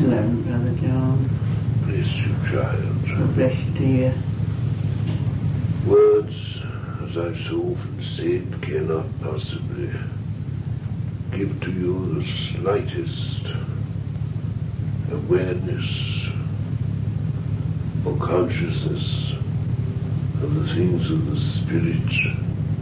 Hello, Brother John. Bless you, child. God bless you, dear. Words, as I've so often said, cannot possibly give to you the slightest awareness or consciousness of the things of the Spirit.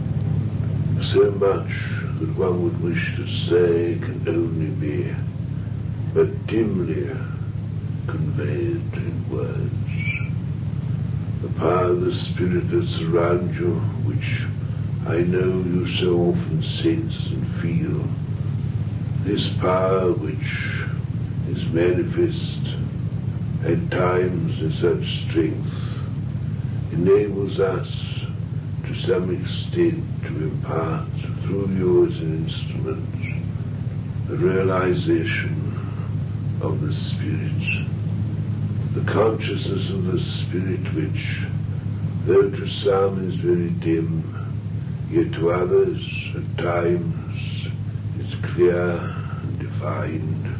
So much that one would wish to say can only be but dimly conveyed in words. The power of the Spirit that surrounds you, which I know you so often sense and feel, this power which is manifest at times in such strength, enables us to some extent to impart through you as an instrument the realization of the Spirit, the consciousness of the Spirit which, though to some is very dim, yet to others at times is clear and defined.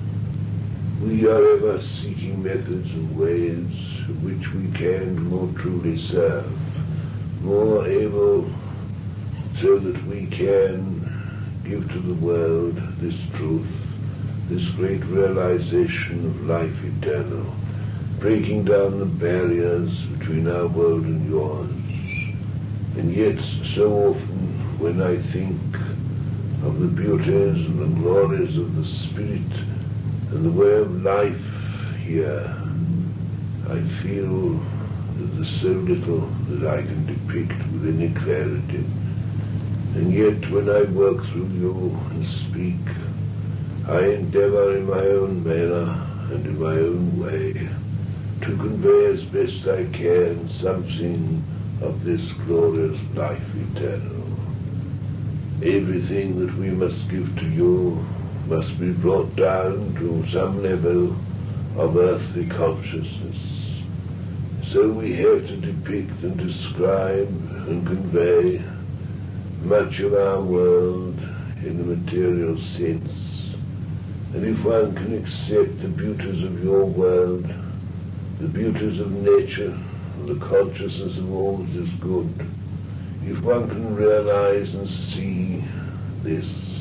We are ever seeking methods and ways in which we can more truly serve, more able so that we can give to the world this truth, this great realization of life eternal, breaking down the barriers between our world and yours. And yet so often when I think of the beauties and the glories of the Spirit and the way of life here, I feel that there's so little that I can depict with any clarity. And yet when I work through you and speak, I endeavor in my own manner and in my own way to convey as best I can something of this glorious life eternal. Everything that we must give to you must be brought down to some level of earthly consciousness. So we have to depict and describe and convey much of our world in the material sense. And if one can accept the beauties of your world, the beauties of nature, the consciousness of all that is good, if one can realize and see this,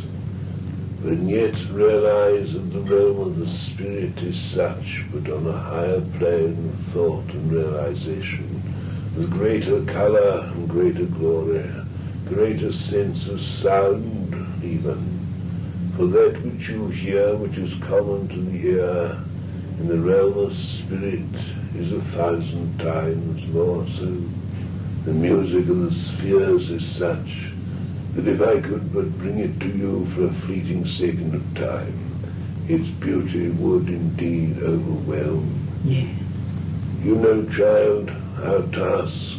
and yet realize that the realm of the Spirit is such, but on a higher plane of thought and realization, with greater color and greater glory, greater sense of sound even. For that which you hear, which is common to the ear, in the realm of Spirit, is 1,000 times more so. The music of the spheres is such that if I could but bring it to you for a fleeting second of time, its beauty would indeed overwhelm. Yeah. You know, child, our task,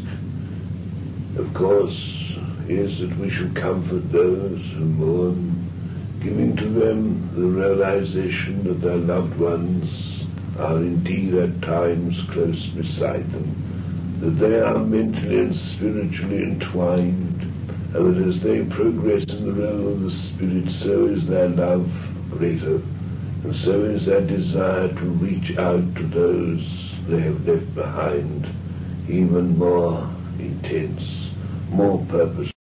of course, is that we should comfort those who mourn, giving to them the realization that their loved ones are indeed at times close beside them, that they are mentally and spiritually entwined, and that as they progress in the realm of the Spirit, so is their love greater, and so is their desire to reach out to those they have left behind even more intense, more purposeful.